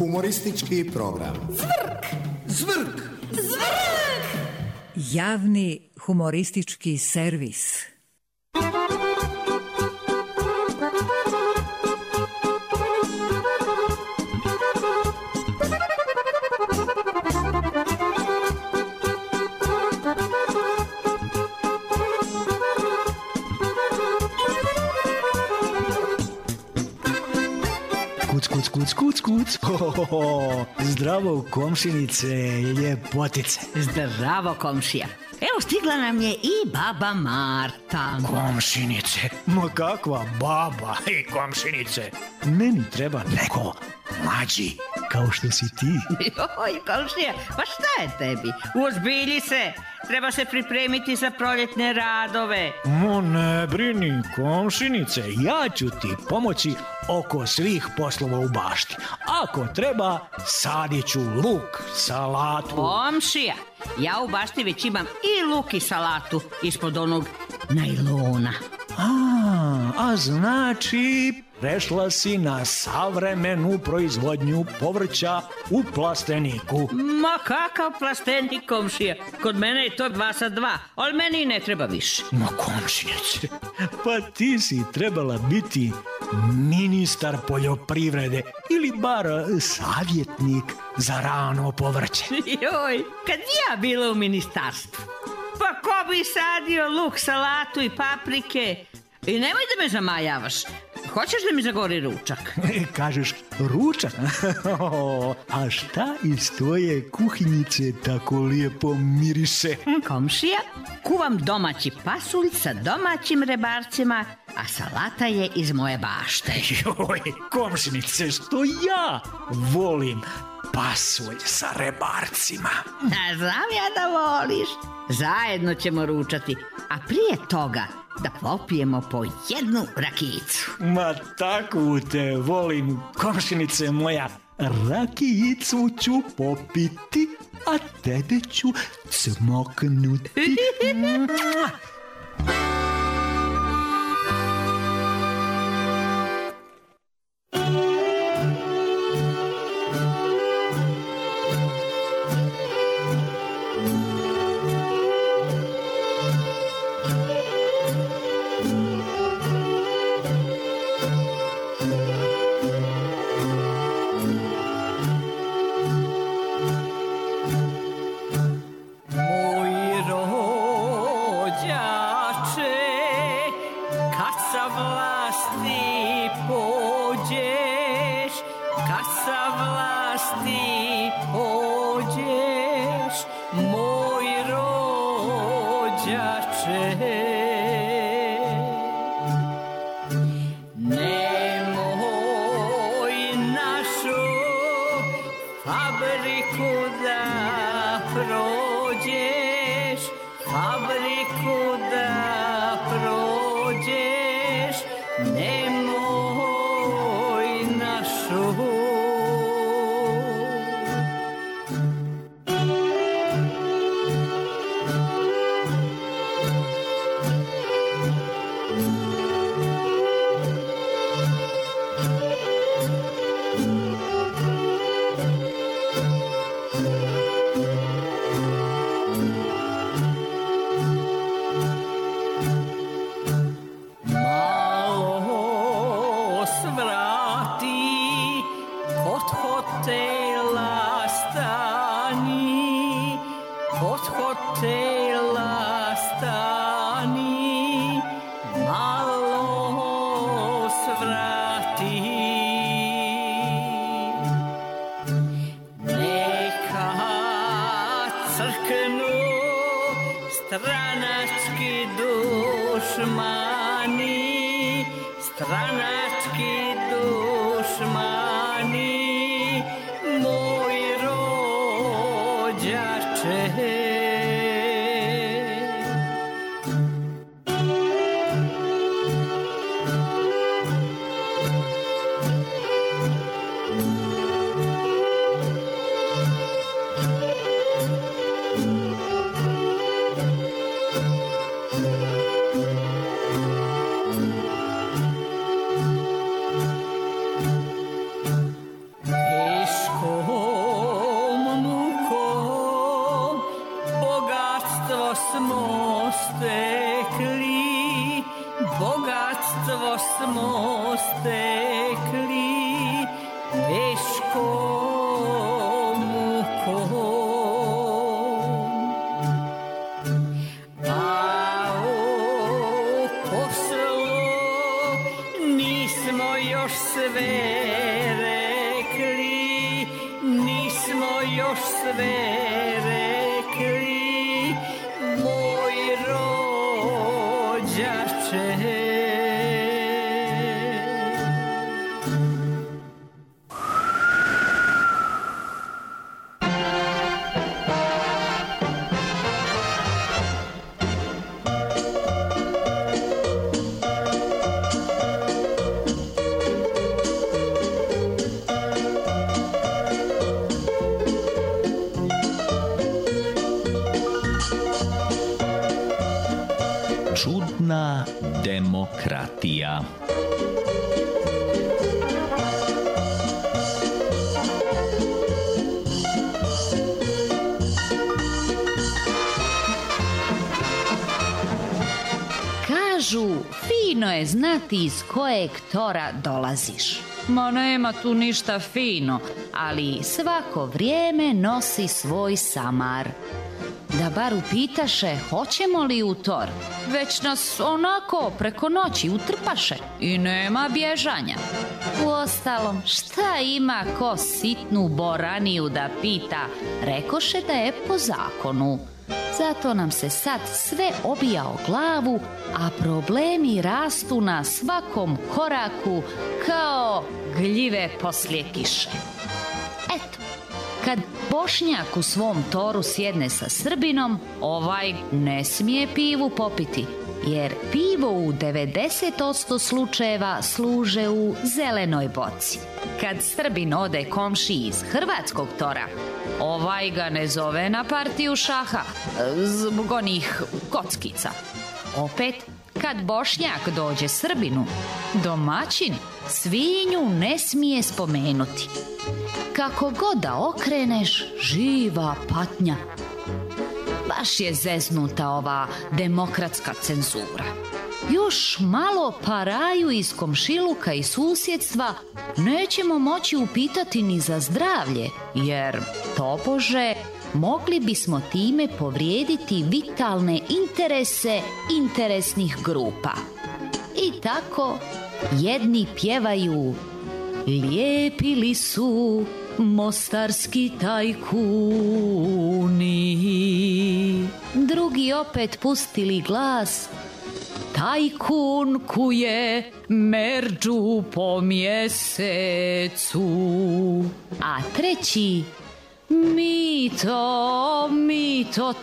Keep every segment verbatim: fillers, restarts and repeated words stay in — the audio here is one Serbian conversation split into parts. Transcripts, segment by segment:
Humoristički program. Zvrk! Zvrk! Zvrk! Javni humoristički servis. Kuc, kuc, kuc, kuc, kuc. Ohoho. Zdravo, komšinice, ljepotice. Zdravo, komšija. Evo, stigla nam je i baba Marta. Komšinice, ma kakva baba i komšinice. Meni treba neko mlađi, kao što si ti. Joj, komšija, pa šta je tebi? Uozbilji se, treba se pripremiti za proljetne radove. Mo ne brini, komšinice, ja ću ti pomoći oko svih poslova u bašti. Ako treba, sadit ću luk, salatu. Komšija, ja u bašti već imam i luk i salatu ispod onog najlona. A, a znači prešla si na savremenu proizvodnju povrća u plasteniku. Ma kakav plastenik, komšija? Kod mene je to dva sa dva, ali meni ne treba više. Ma komšinice, pa ti si trebala biti ministar poljoprivrede ili bar savjetnik za rano povrće. Joj, kad ja bila u ministarstvu, pa ko bi sadio luk, salatu i paprike? I nemoj da me zamajavaš. Hoćeš da mi zagori ručak? Kažeš ručak? A šta iz tvoje kuhinjice tako lijepo miriše? Komšija, kuvam domaći pasulj sa domaćim rebarcima, a salata je iz moje bašte. Joj, komšinice, što ja volim pasulj sa rebarcima. A znam ja da voliš. Zajedno ćemo ručati, a prije toga da popijemo po jednu rakijicu. Ma takvu te volim, komšinice moja. Rakijicu ću popiti, a tebe ću cmoknuti. Stranački dušmani, stranački dušmani, moj rođače. Carstvo smo stekli teškom mukom, a o poslu nismo još sve rekli, nismo još sve rekli, moj rođače. Čudna demokratija. Kažu, fino je znati iz kojeg tora dolaziš. Ma nema tu ništa fino, ali svako vrijeme nosi svoj samar. Da bar upitaše hoćemo li u tor, već nas onako preko noći utrpaše i nema bježanja. Uostalom, šta ima ko sitnu boraniju da pita, rekoše da je po zakonu. Zato nam se sad sve obija o glavu, a problemi rastu na svakom koraku kao gljive poslije kiše. Eto, kad Bošnjak u svom toru sjedne sa Srbinom, ovaj ne smije pivu popiti, jer pivo u devedeset posto slučajeva služe u zelenoj boci. Kad Srbin ode komšiji iz hrvatskog tora, ovaj ga ne zove na partiju šaha zbog onih kockica. Opet, kad Bošnjak dođe Srbinu, domaćin svinju ne smije spomenuti. Kako god da okreneš, živa patnja. Baš je zeznuta ova demokratska cenzura. Još malo paraju iz komšiluka i susjedstva nećemo moći upitati ni za zdravlje, jer tobože mogli bismo time povrijediti vitalne interese interesnih grupa. I tako jedni pjevaju: lijepili su mostarski tajkuni. Drugi opet pustili glas: tajkun kuje merđu po mjesecu. A treći: mito, mito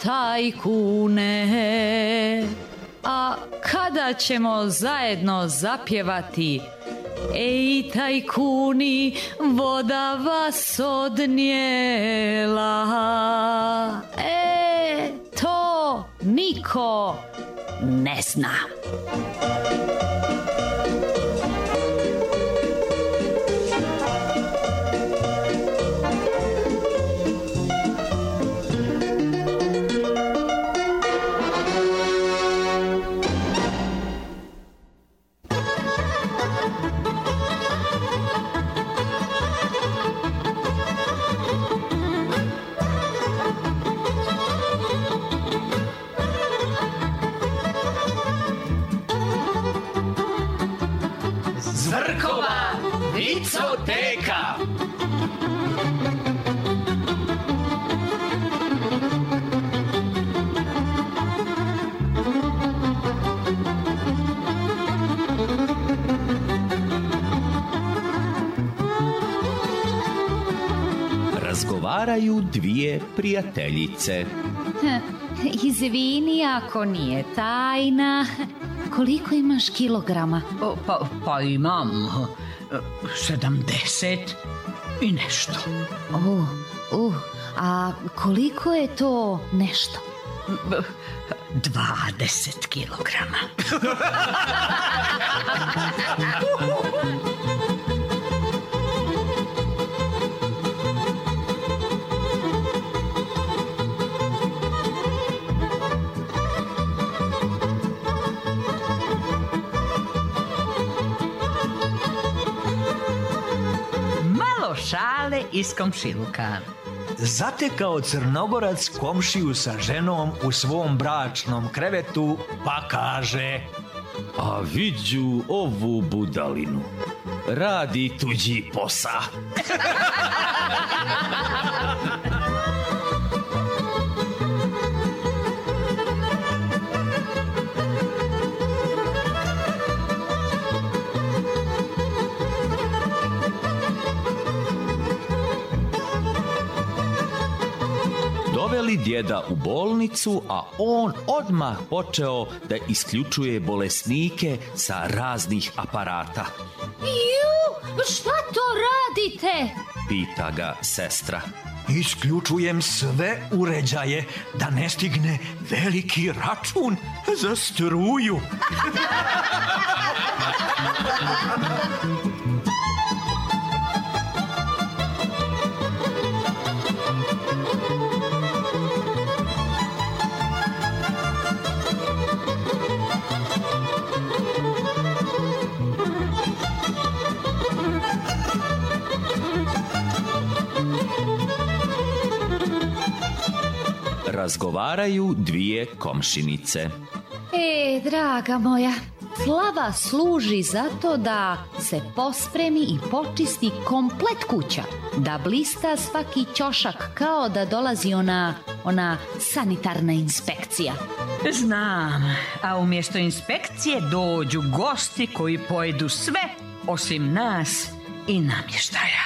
tajkune. A kada ćemo zajedno zapjevati: ej tajkuni, voda vas odnijela? E, to niko ne zna. Zvrkova vicoteka. Razgovaraju dvije prijateljice. Izvini ako nije tajna, koliko imaš kilograma? O, pa, pa imam sedamdeset i nešto. Uh, uh, a koliko je to nešto? Dvadeset kilograma. šale iz komšiluka. Zatekao Crnogorac komšiju sa ženom u svom bračnom krevetu, pa kaže: A viđu ovu budalinu, radi tuđi posa. Doveli djeda u bolnicu, a on odmah počeo da isključuje bolesnike sa raznih aparata. Ju, šta to radite? Pita ga sestra. Isključujem sve uređaje da ne stigne veliki račun za struju. Razgovaraju dvije komšinice. E, draga moja, slava služi zato da se pospremi i počisti komplet kuća, da blista svaki ćošak kao da dolazi ona, ona sanitarna inspekcija. Znam, a umjesto inspekcije dođu gosti koji pojedu sve osim nas i namještaja.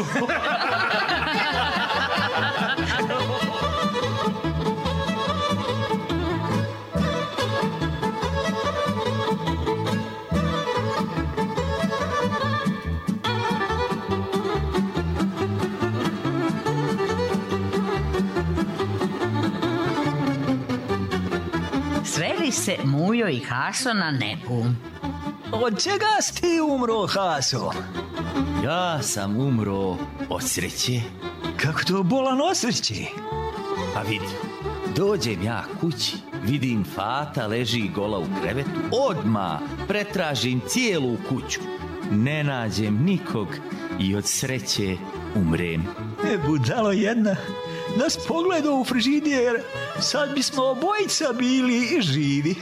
Sreli se Mujo i Haso na nebu. Od čega si ti umro, Haso? Ja sam umro od sreće. Kako to bolan osreći? Pa vidi, dođem ja kući, vidim Fata leži gola u krevetu, odmah pretražim cijelu kuću, ne nađem nikog i od sreće umrem. E, budalo jedna, nas pogledao u frižider, sad bismo obojica bili živi.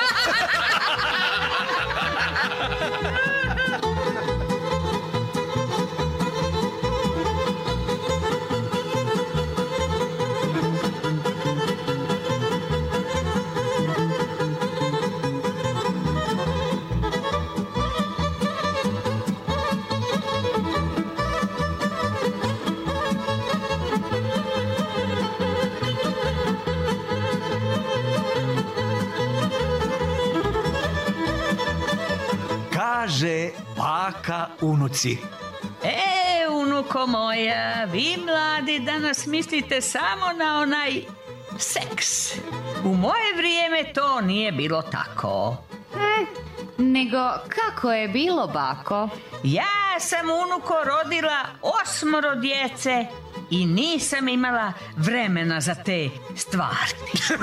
Kaže baka unuci: E, unuko moja, vi mladi danas mislite samo na onaj seks. U moje vrijeme to nije bilo tako. E, nego kako je bilo, bako? Ja sam, unuko, rodila osmoro djece i nisam imala vremena za te stvari.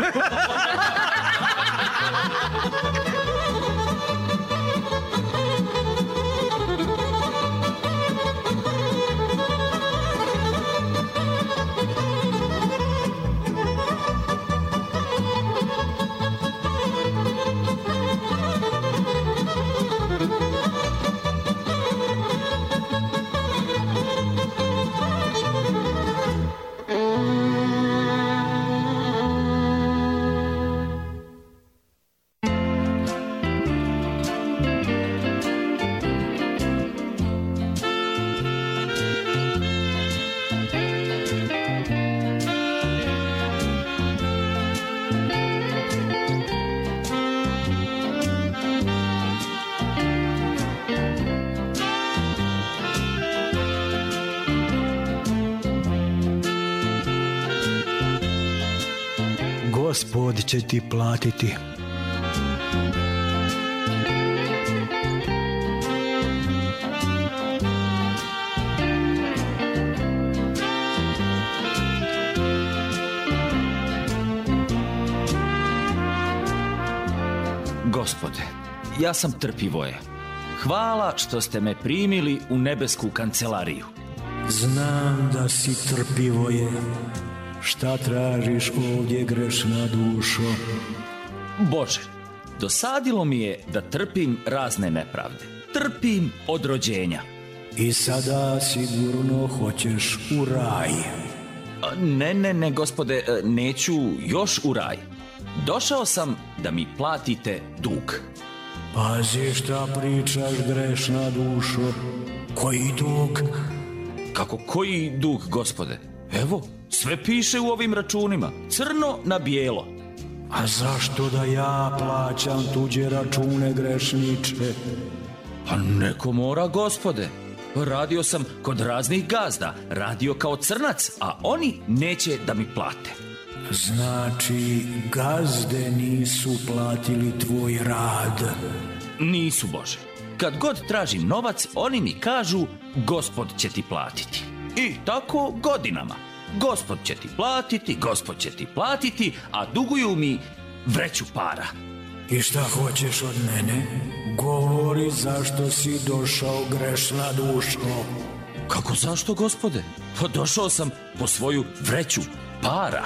Gospod će ti platiti. Gospode, ja sam trpivoje. Hvala što ste me primili u nebesku kancelariju. Znam da si trpivoje. Šta tražiš ovdje, grešna dušo? Bože, dosadilo mi je da trpim razne nepravde. Trpim od rođenja. I sada sigurno hoćeš u raj. A, Ne, ne, ne, gospode, e, neću još u raj. Došao sam da mi platite dug. Pazi šta pričaš, grešna dušo. Koji dug? Kako koji dug, gospode? Evo, sve piše u ovim računima, crno na bijelo. A zašto da ja plaćam tuđe račune, grešniče? A neko mora, gospode. Radio sam kod raznih gazda, radio kao crnac, a oni neće da mi plate. Znači, gazde nisu platili tvoj rad. Nisu, Bože. Kad god tražim novac, oni mi kažu, Gospod će ti platiti. I tako godinama. Gospod će ti platiti, Gospod će ti platiti, a duguju mi vreću para. I šta hoćeš od mene? Govori zašto si došao, grešna dušo. Kako zašto, gospode? Pa došao sam po svoju vreću para.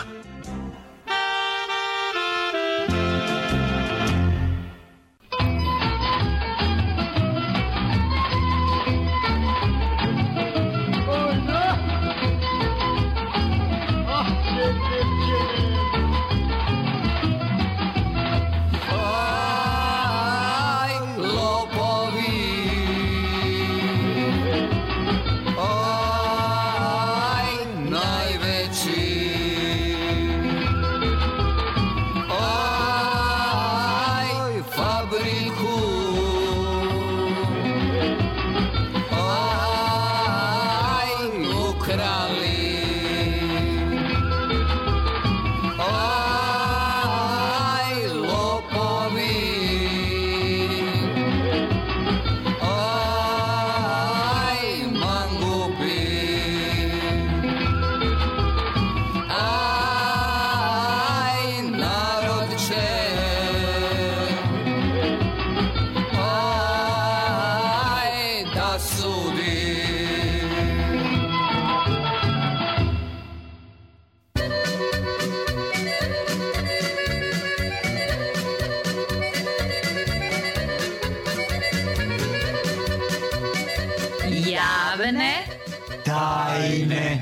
Javne tajne.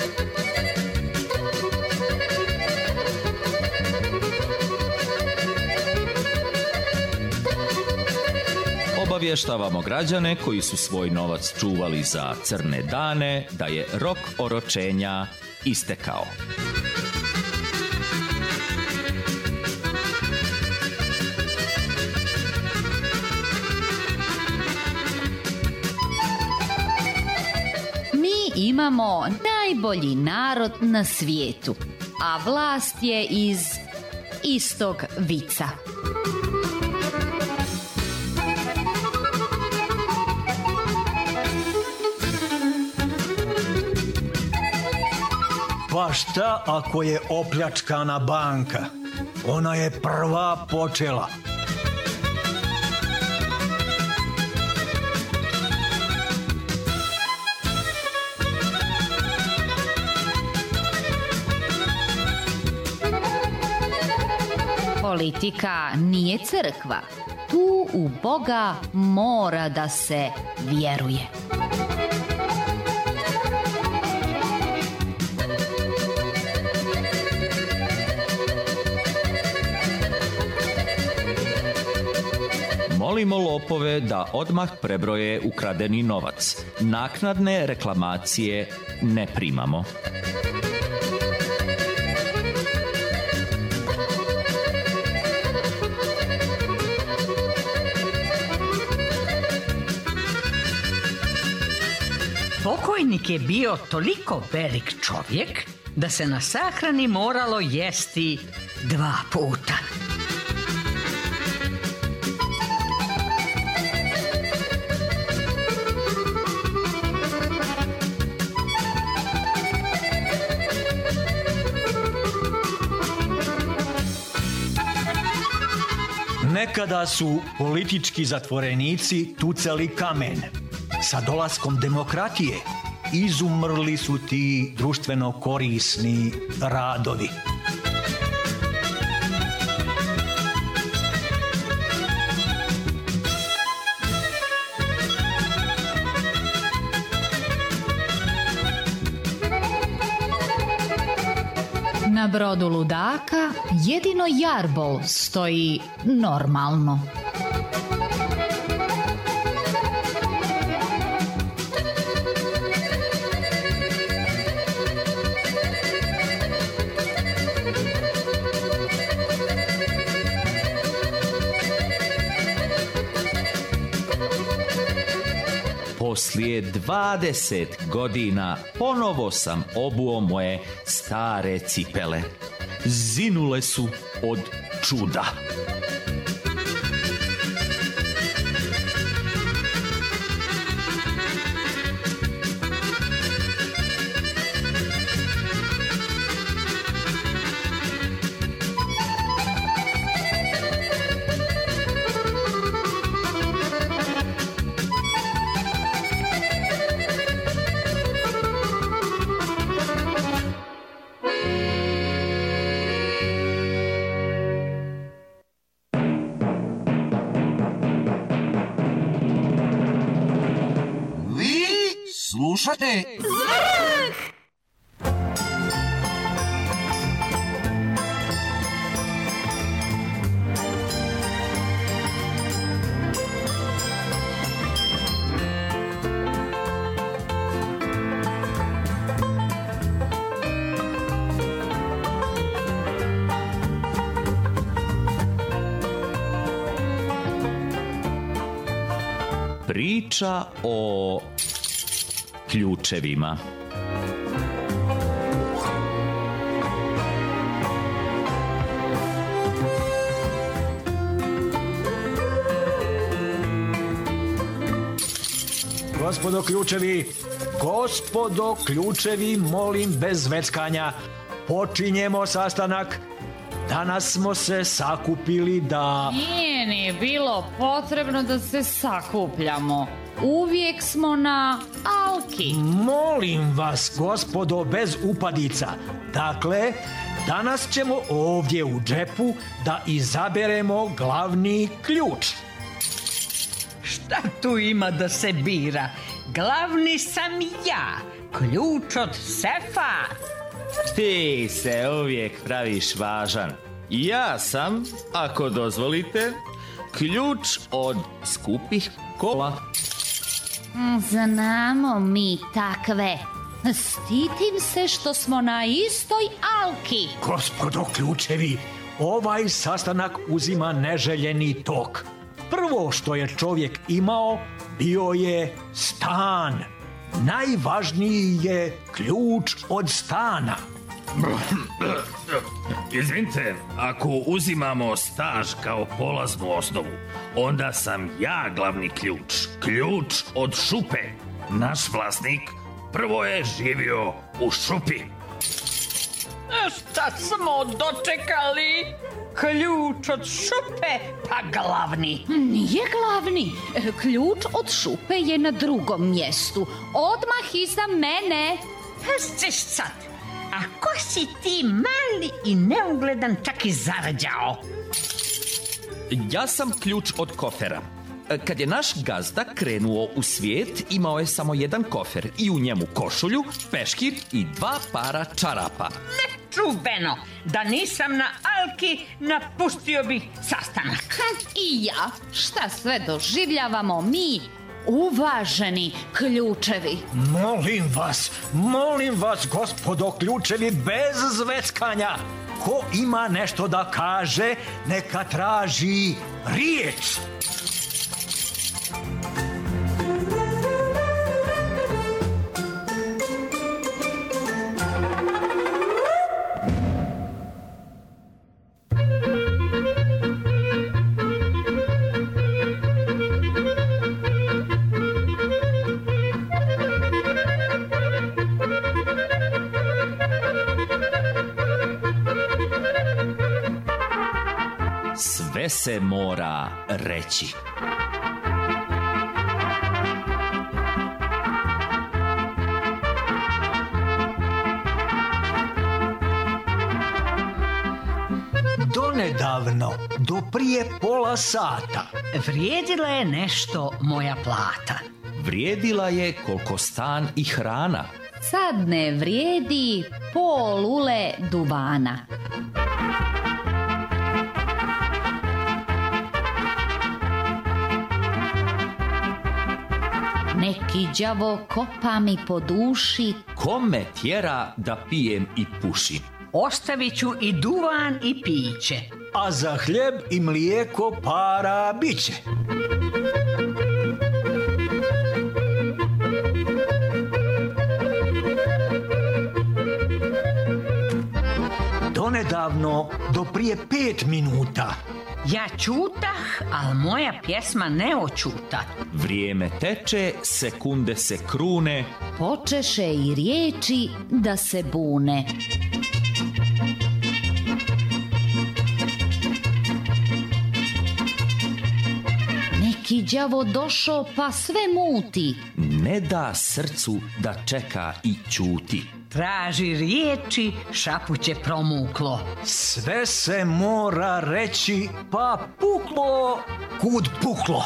Obavještavamo građane koji su svoj novac čuvali za crne dane da je rok oročenja istekao. imamo najbolji narod na svijetu, a vlast je iz istog vica. Pa šta ako je opljačkana banka? Ona je prva počela. Politika nije crkva. Tu u Boga mora da se vjeruje. Molimo lopove da odmah prebroje ukradeni novac. Naknadne reklamacije ne primamo. Pokojnik je bio toliko velik čovjek da se na sahrani moralo jesti dva puta. Nekada su politički zatvorenici tucali kamen. Sa dolaskom demokratije izumrli su ti društveno korisni radovi. Na brodu ludaka jedino jarbol stoji normalno. Poslije dvadeset godina ponovo sam obuo moje stare cipele. Zinule su od čuda. Slušate? Zvrh! Priča o ključevima. Gospodo ključevi, gospodo ključevi, molim bez zveckanja, počinjemo sastanak. Danas smo se sakupili da... Nije ni bilo potrebno da se sakupljamo. Uvijek smo na Alki. Molim vas, gospodo, bez upadica. Dakle, danas ćemo ovdje u džepu da izaberemo glavni ključ. Šta tu ima da se bira? Glavni sam ja, ključ od sefa. Ti se uvijek praviš važan. Ja sam, ako dozvolite, ključ od skupih kola. Znamo mi takve. Stidim se što smo na istoj Alki. Gospodo ključevi, ovaj sastanak uzima neželjeni tok. Prvo što je čovjek imao bio je stan. Najvažniji je ključ od stana. Izvinite, ako uzimamo staž kao polaznu osnovu, onda sam ja glavni ključ. Ključ od šupe. Naš vlasnik prvo je živio u šupi. Šta smo dočekali? Ključ od šupe, pa glavni. Nije glavni. Ključ od šupe je na drugom mjestu. Odmah iza mene. Paziš sad, a ko si ti mali i neugledan čak i zarađao? Ja sam ključ od kofera. Kad je naš gazda krenuo u svijet, imao je samo jedan kofer i u njemu košulju, peškir i dva para čarapa. Nečuveno! Da nisam na Alki, napustio bih sastanak. I ja. Šta sve doživljavamo mi, uvaženi ključevi? Molim vas, molim vas, gospodo ključevi, bez zveckanja. Ko ima nešto da kaže, neka traži riječ. Sve se mora reći. donedavno, do prije pola sata. Vrijedila je nešto moja plata. Vrijedila je koliko stan i hrana. Sad ne vrijedi pol ule duvana. Neki đavo kopa mi po duši. Kome tjera da pijem i pušim? Ostavit ću i duvan i piće. A za hljeb i mlijeko para biće. Donedavno, do prije pet minuta. Ja čutah, al moja pjesma ne očuta. Vrijeme teče, sekunde se krune. Počeše i riječi da se bune. Neki đavo došo pa sve muti. Ne da srcu da čeka i ćuti. Traži riječi, šapuće promuklo. Sve se mora reći, pa puklo kud puklo.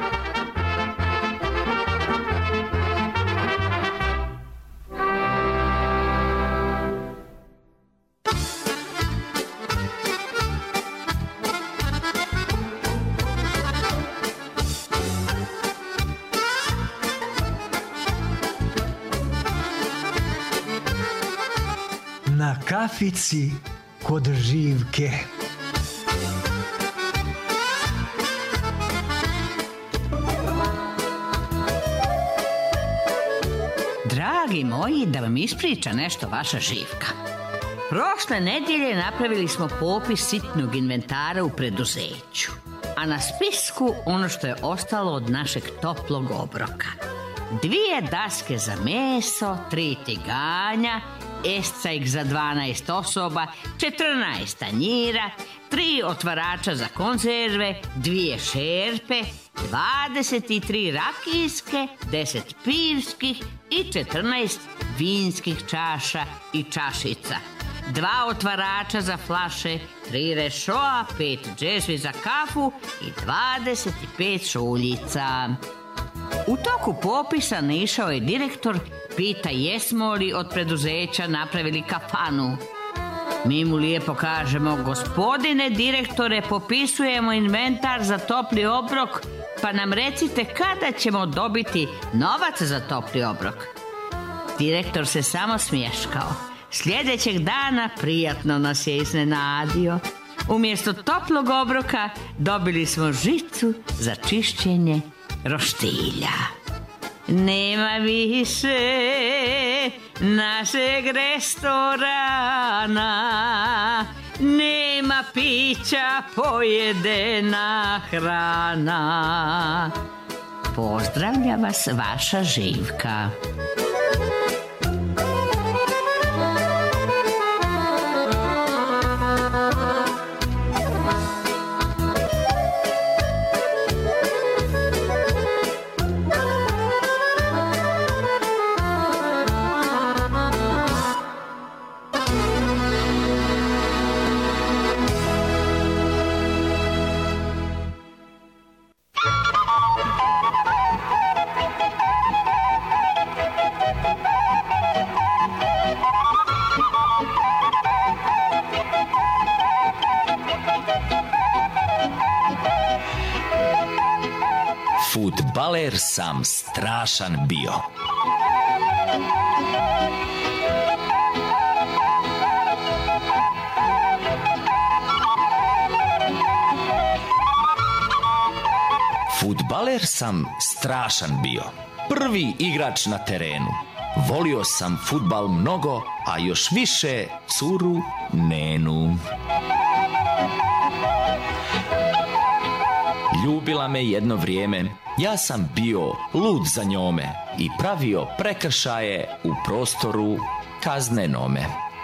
Na kafici kod Živke. Dragi moji, da vam ispriča nešto vaša Živka. Prošle nedjelje napravili smo popis sitnog inventara u preduzeću, a na spisku ono što je ostalo od našeg toplog obroka. Dvije daske za meso, tri tiganja, escajk za dvanaest osoba, četrnaest tanjira, tri otvarača za konzerve, dvije šerpe, dvadeset tri rakijske, deset pirskih i četrnaest vinskih čaša i čašica, dva otvarača za flaše, tri rešoa, pet džezvi za kafu i dvadeset pet šuljica. U toku popisa naišao je direktor, pita jesmo li od preduzeća napravili kafanu. Mi mu lijepo kažemo, gospodine direktore, popisujemo inventar za topli obrok, pa nam recite kada ćemo dobiti novac za topli obrok. Direktor se samo smješkao. Sljedećeg dana prijatno nas je iznenadio. Umjesto toplog obroka dobili smo žicu za čišćenje roštilja. Nema više našeg restorana, nema pića, pojedena hrana. Pozdravlja vas vaša Živka. Fudbaler sam strašan bio. Fudbaler sam strašan bio. Prvi igrač na terenu. Volio sam fudbal mnogo, a još više curu Nenu. Ljubila me jedno vrijeme, ja sam bio lud za njome i pravio prekršaje u prostoru kaznenome.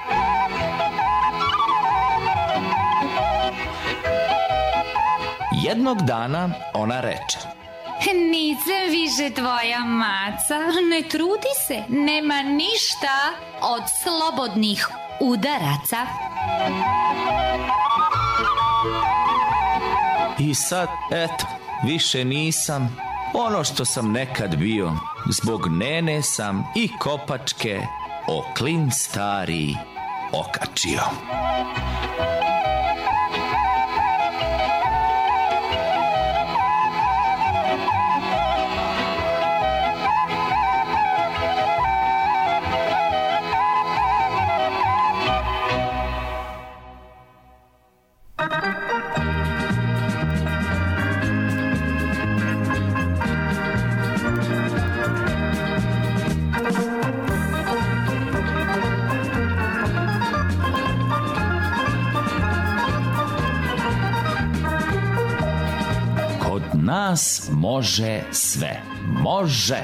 Jednog dana ona reče: Nisam više tvoja maca, ne trudi se, nema ništa od slobodnih udaraca. I sad, eto, više nisam ono što sam nekad bio. Zbog nene sam i kopačke o klin stari okačio. Nas može sve. Može!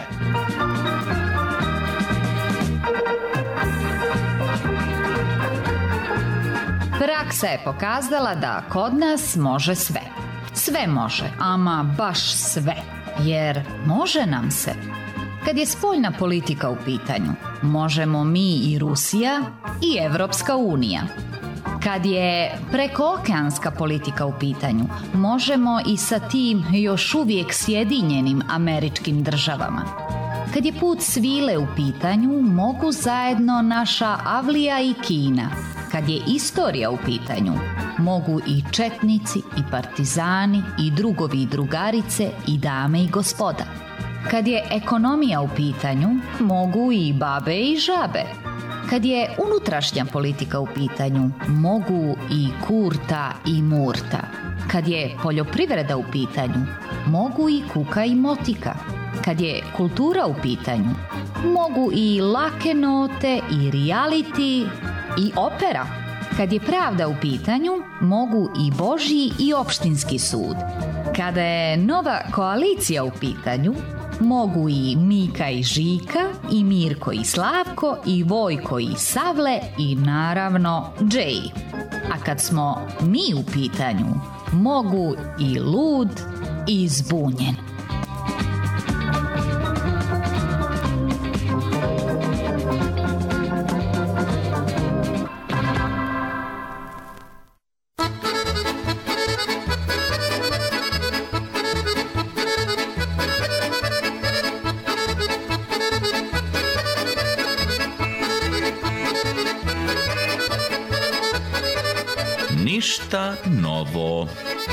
Praksa je pokazala da kod nas može sve. Sve može, ama baš sve. Jer može nam se. Kad je spoljna politika u pitanju, možemo mi i Rusija i Evropska unija. Kad je prekookeanska politika u pitanju, možemo i sa tim još uvijek Sjedinjenim Američkim Državama. Kad je put svile u pitanju, mogu zajedno naša Avlija i Kina. Kad je istorija u pitanju, mogu i četnici, i partizani, i drugovi i drugarice, i dame i gospoda. Kad je ekonomija u pitanju, mogu i babe i žabe. Kad je unutrašnja politika u pitanju, mogu i Kurta i Murta. Kad je poljoprivreda u pitanju, mogu i Kuka i Motika. Kad je kultura u pitanju, mogu i lake note, i reality, i opera. Kad je pravda u pitanju, mogu i Božji i opštinski sud. Kada je nova koalicija u pitanju, mogu i Mika i Žika, i Mirko i Slavko, i Vojko i Savle, i naravno Džej. A kad smo mi u pitanju, mogu i lud i zbunjen. Ništa novo.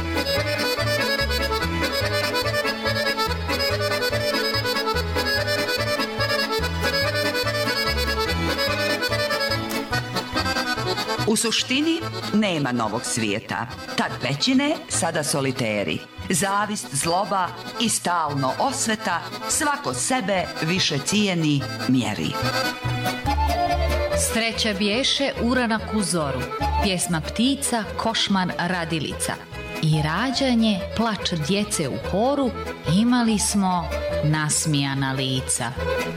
U suštini nema novog svijeta. Tad pećine, sada soliteri. Zavist, zloba i stalno osveta, svako sebe više cijeni, mjeri. Sreća bješe uranak u zoru, pjesma ptica, košmar radilica. I rađanje, plač djece u horu, imali smo nasmijana lica.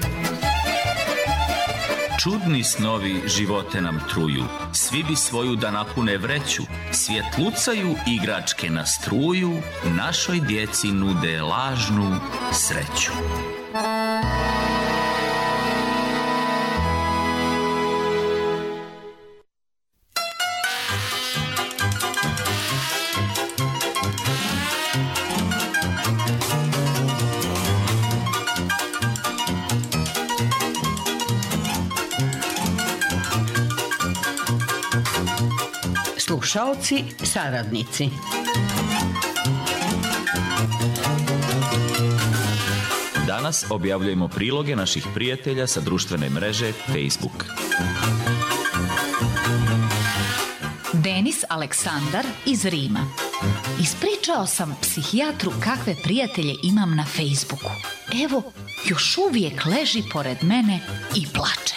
Čudni snovi živote nam truju, svi bi svoju da napune vreću, svjetlucaju igračke na struju, našoj djeci nude lažnu sreću. Slušaoci, saradnici. Danas objavljujemo priloge naših prijatelja sa društvene mreže Facebook. Denis Aleksandar iz Rima. Ispričao sam psihijatru kakve prijatelje imam na Facebooku. Evo, još uvijek leži pored mene i plače.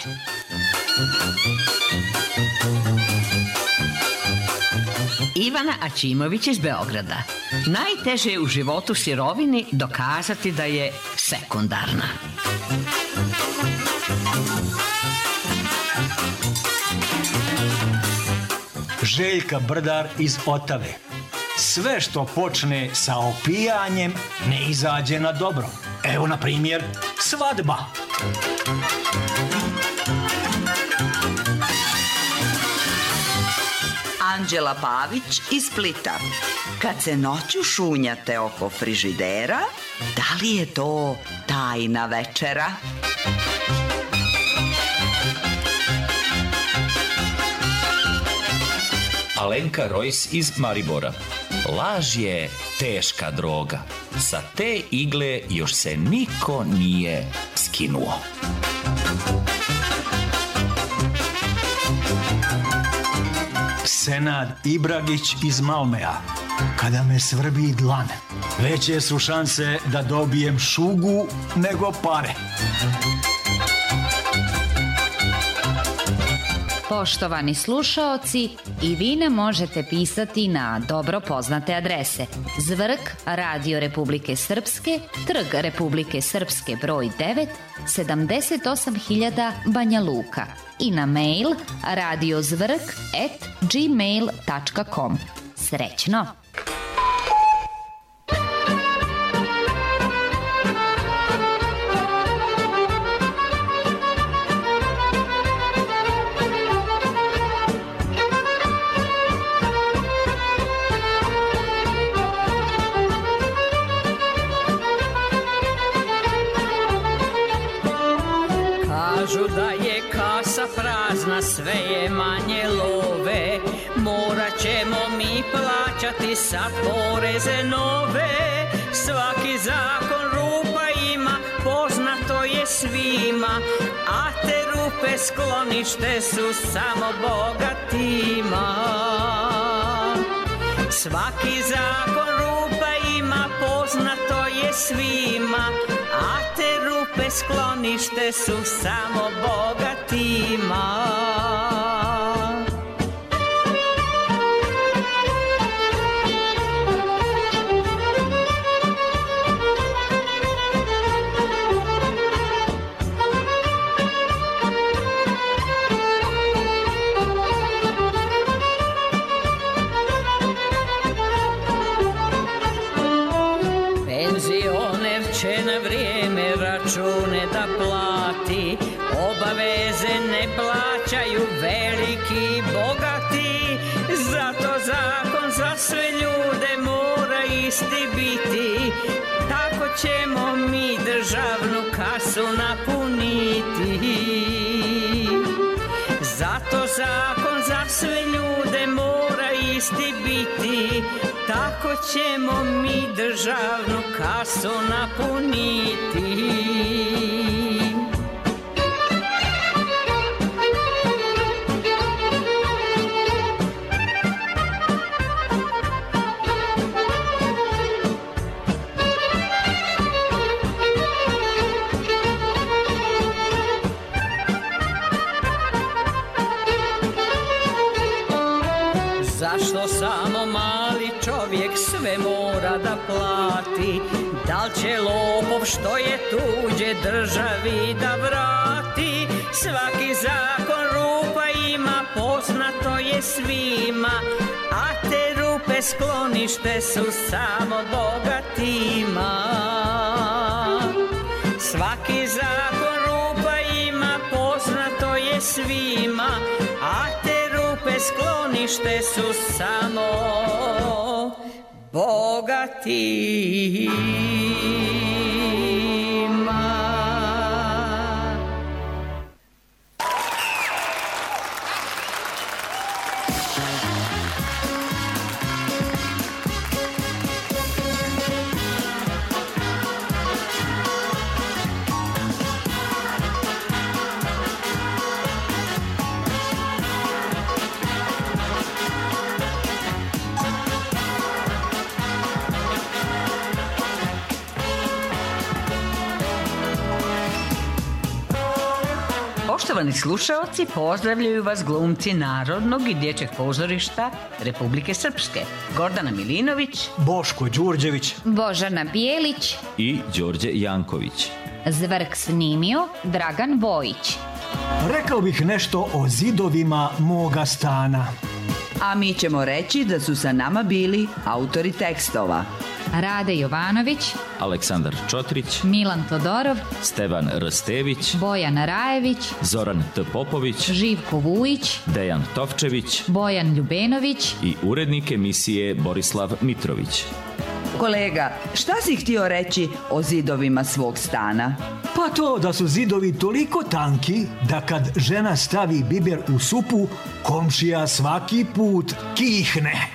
Ivana Ačimović iz Beograda. Najteže je u životu sirovini dokazati da je sekundarna. Željka Brdar iz Otave. Sve što počne sa opijanjem ne izađe na dobro. Evo, na primjer, svadba. Anđela Pavić iz Splita. Kad se noću šunjate oko frižidera, da li je to tajna večera? Alenka Rojs iz Maribora. Laž je teška droga. Sa te igle još se niko nije skinuo. Senad Ibragić iz Malmea. Kada me svrbi dlan, veće su šanse da dobijem šugu nego pare. Poštovani slušaoci, i vi nam možete pisati na dobro poznate adrese: Zvrk, Radio Republike Srpske, Trg Republike Srpske broj devet, sedamdeset osam hiljada Banja Luka, i na mail radiozvrk at gmail tačka com. Srećno! Kažu da je kasa prazna, sve je manje love. Morat ćemo mi plaćati sad poreze nove. Svaki zakon rupa ima, poznato je svima, a te rupe sklonište su samo bogatima. Svaki zakon rupa ima, poznato je svima, a te rupe sklonište su samo bogatima. Penzioner će na vrijeme račune da plati, obaveze ne plaćaju veliki bogati. Zato zakon za sve ljude mora isti biti, tako ćemo mi državnu kasu napuniti. Zato zakon za sve ljude mora isti biti, tako ćemo mi državnu kasu napuniti. Zašto samo mali čovjek sve mora da plati? Da li će lopov što je tuđe državi da vrati? Svaki zakon rupa ima, poznato je svima, a te rupe sklonište su samo bogatima. Svaki zakon rupa ima, poznato je svima, a te sklonište su samo bogatima. Poštovani slušaoci, pozdravljaju vas glumci Narodnog i dječjeg pozorišta Republike Srpske: Gordana Milinović, Boško Đurđević, Božana Bijelić i Đorđe Janković. Zvrk snimio Dragan Vojić. Rekao bih nešto o zidovima moga stana. A mi ćemo reći da su sa nama bili autori tekstova: Rade Jovanović, Aleksandar Čotrić, Milan Todorov, Stevan Rstević, Bojan Rajević, Zoran T. Popović, Živko Vujić, Dejan Tovčević Bojan Ljubenović i urednik emisije Borislav Mitrović. Kolega, šta si htio reći o zidovima svog stana? Pa to da su zidovi toliko tanki da kad žena stavi biber u supu, komšija svaki put kihne.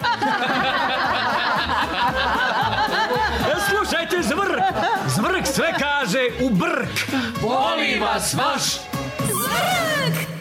Slušajte, zvrk! Zvrk sve kaže u brk. Voli vas vaš Zvrk!